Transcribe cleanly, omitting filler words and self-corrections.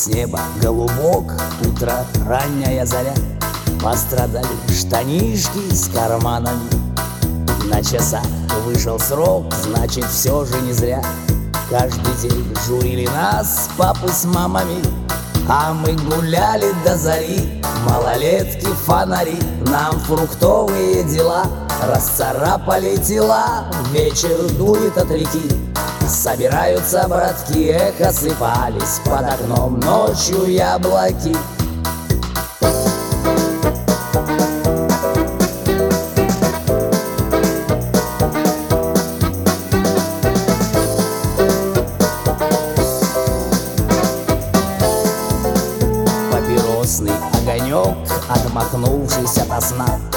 неба голубок, утро, ранняя заря. Пострадали штанишки с карманами. На часах вышел срок, значит, все же не зря. Каждый день журили нас папы с мамами, а мы гуляли до зари. Малолетки, фонари, нам фруктовые дела расцарапали тела. Вечер дует от реки, собираются братки, эхо сыпались под окном ночью яблоки. Папиросный огонек, отмахнувшись ото сна,